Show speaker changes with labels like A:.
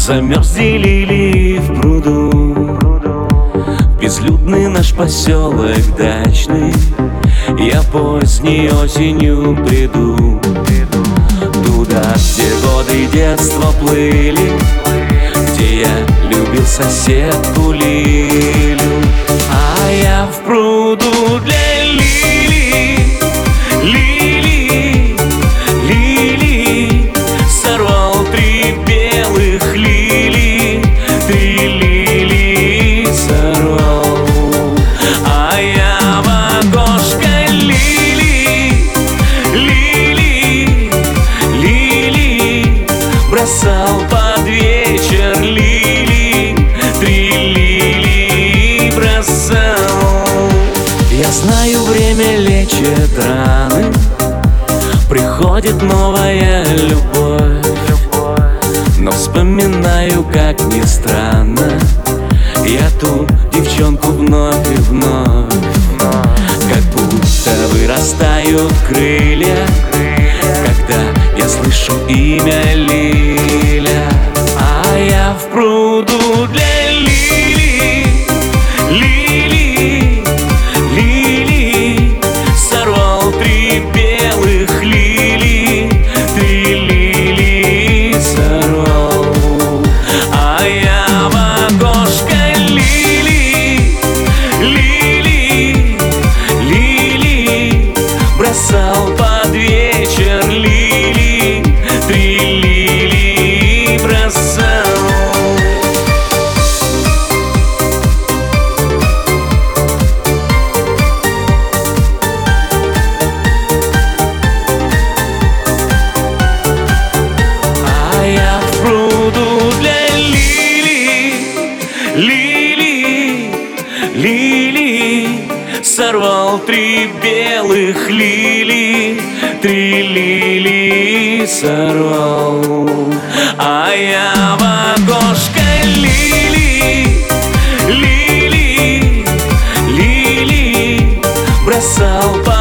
A: Замерзли лилии в пруду, в безлюдный наш поселок дачный. Я поздней осенью приду туда, где годы детства плыли, где я любил соседку Лилю. А я в пруду для лилий, лилий, лилий сорвал 3 белых лилии, 3 лилии сорвал. А я в окошко лилий, лилий, лилий бросал под вечер лилии, 3 лилии бросал. Я знаю, время лечит раны, приходит новая любовь, но вспоминаю, как ни странно, я ту девчонку вновь и вновь. Как будто вырастают крылья, когда я слышу имя Лиля. А я в пруду для лилий, лилий, лилий сорвал 3 белых лилии, 3 лилии сорвал. А я в окошко лилий, лилий, лилий бросал под вечер лилии, 3 лилии бросал. А я в пруду для лилий, лилий, лилий сорвал 3 белых лилии, 3 лилии сорвал. А я в окошко лилий, лилий, лилий бросал